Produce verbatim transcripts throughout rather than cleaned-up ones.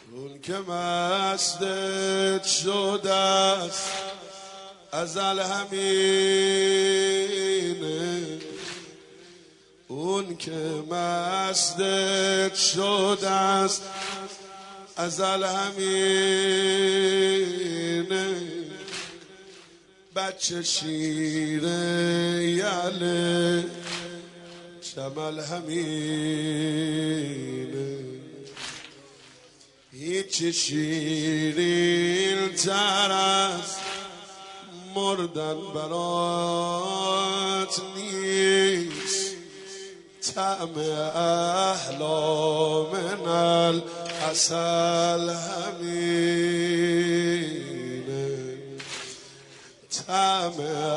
اون که مستت شده است ازل همینه، اون که مستت شده است ازل همینه، بچه شیر یله شمل همینه، هیچ شیرین تر از مردن برات نیست، طعم احلا من العسل همینه، طعم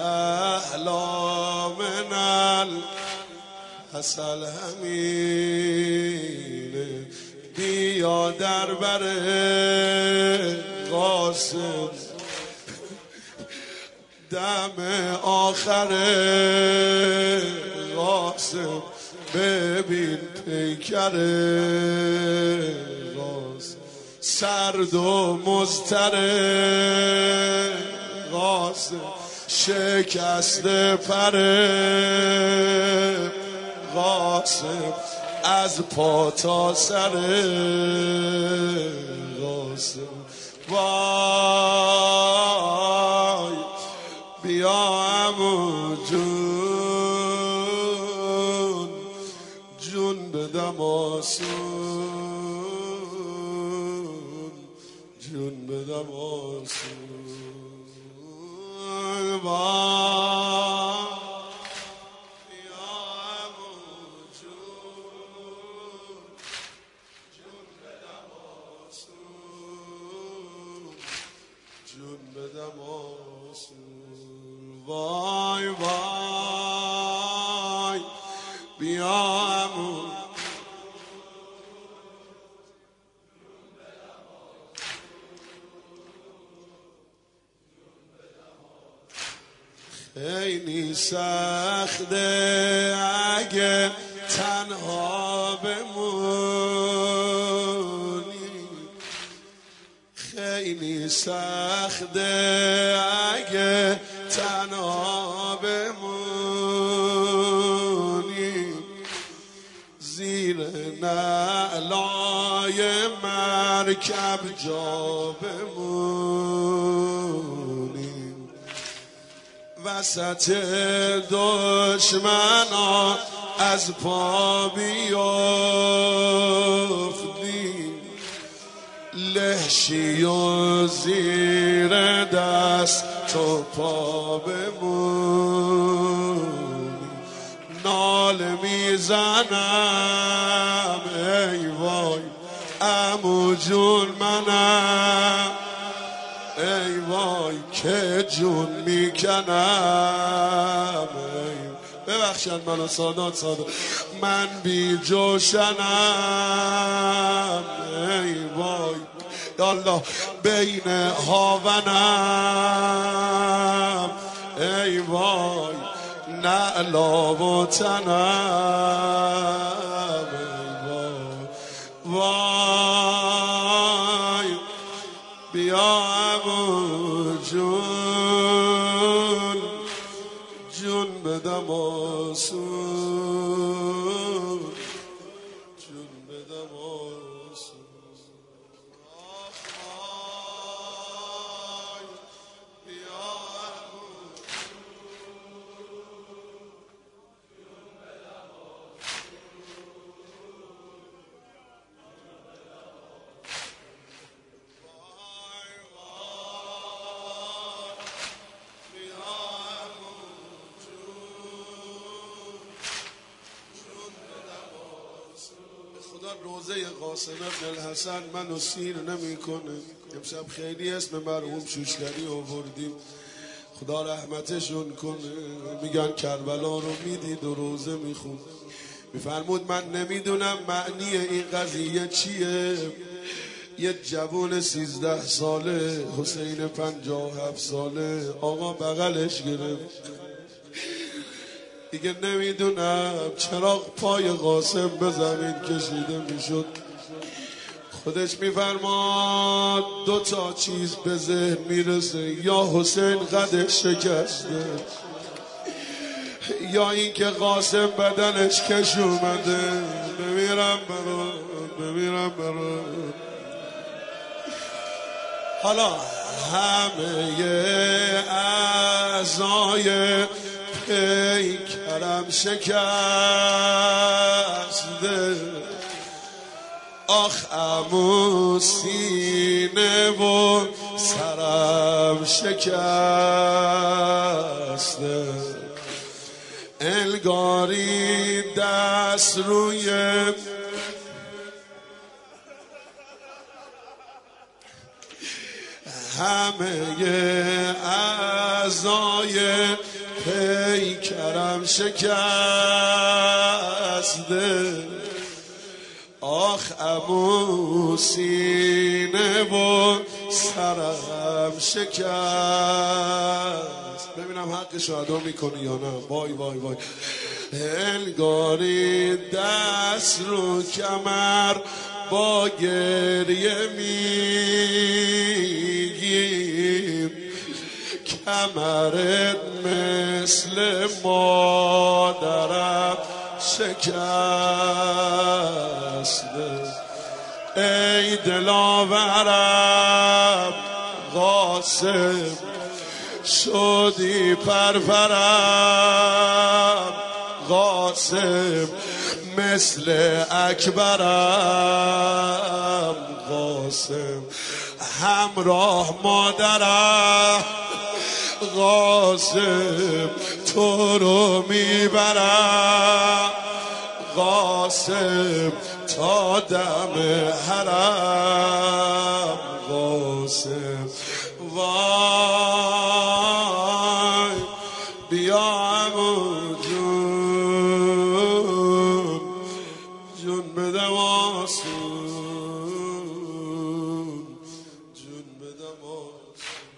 احلا من العسل همینه. بیا در بر قاسم دم آخر قاسم، ببین پیکر قاسم سرد و مضطر قاسم، شکست پر قاسم از پا تا سر قاسم. وای بیا عمو جون، جون بدم آسون، جون بدم آسون. وای بیا عمو جون، جون بدم آسون، جون بدم آسون. وای وای بیا عمو خیلی سخته اگه تنها بمونی، خیلی سخته اگه تنها بمونی، زیر نعلای مرکب جا بمونی، وسط دشمنا از پا بیفتی، لهشی و زیر دست تو پا بمونی، ناله میزنم ای وای عمو جون منم، ای وای که جون میکنم، ببخشن منو سادات سادات من بی جوشنم، ای وای یالله بین هاونم، ای وای نعلا و تنم، ای وای وای بیا عمو جون، جون بدم آسون، جون بدم آسون. بیا عمو جون بدم روزه قاسم ابن الحسن منو سیر نمی کنه. امشب خیلی اسم مرحوم شوشتری آوردیم، خدا رحمتشون کنه. میگن کربلا رو میدید و روزه میخون. میفرمود من نمیدونم معنی این قضیه چیه. یه جوون سیزده ساله، حسین پنجاه و هفت ساله، آقا بغلش گرفت. دیگه نمیدونم چراغ پای قاسم به زمین کشیده میشد. خودش میفرماد دو تا چیز به ذهن میرسه، یا حسین قدش شکسته یا این که قاسم بدنش کش اومده. بمیرم برات، بمیرم برات. حالا همه اعضای پیکرم شکسته، آخ عمو سینه و سرم شکسته، انگاری دست روی همه اعضای پیکرم شکسته، آخ عمو سینه و سرم شکست. ببینم حقش رو ادا میکنی یا نه. وای وای وای. انگاری دست رو کمر با گریه میگیم، کمرت مثل مادرم شکسته. ای دلاورم قاسم شدی پرپرم، قاسم مثل اکبرم، قاسم همراه مادرم، قاسم تو رو میبرم، قاسم تا دم حرم، قاسم وای بیا عمو جون، جون بدم آسون، جون بدم آسون.